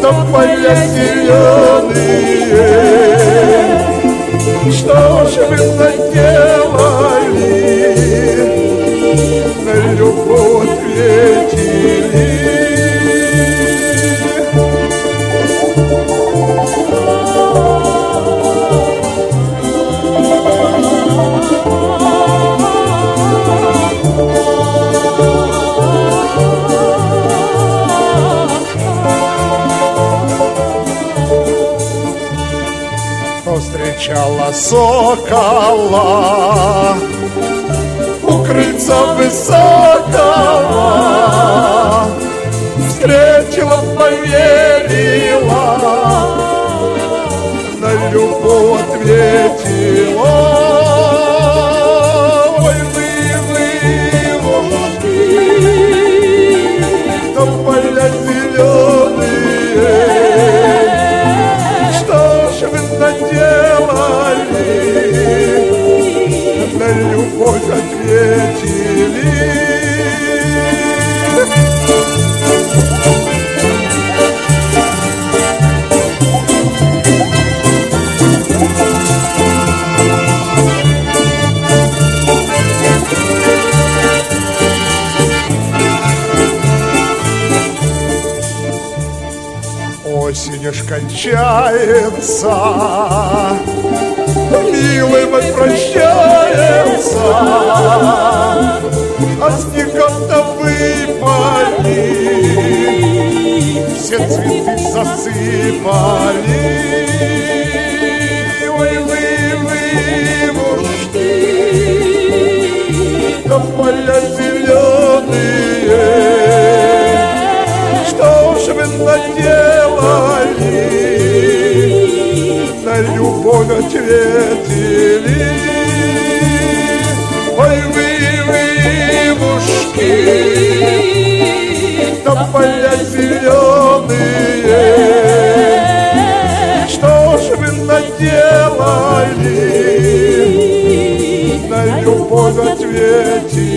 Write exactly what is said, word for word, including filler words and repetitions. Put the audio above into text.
поля зеленые, что ж вы наделали, на любовь ответили. Встречала сокола у крыльца высокого, встретила, поверила, на любовь ответила. Ой, вы, вы, волки, на поля зеленые, что ж вы наделали, на любовь ответили. Осень уж кончается, милый мой прощается, а снегом-то выпали, все цветы засыпали. Ой, вы, вывушки, да поля зеленые, что ж вы наделали, на любовь ответили. Ой, вы, вывушки, да поля зеленые, что ж вы наделали, на любовь ответили.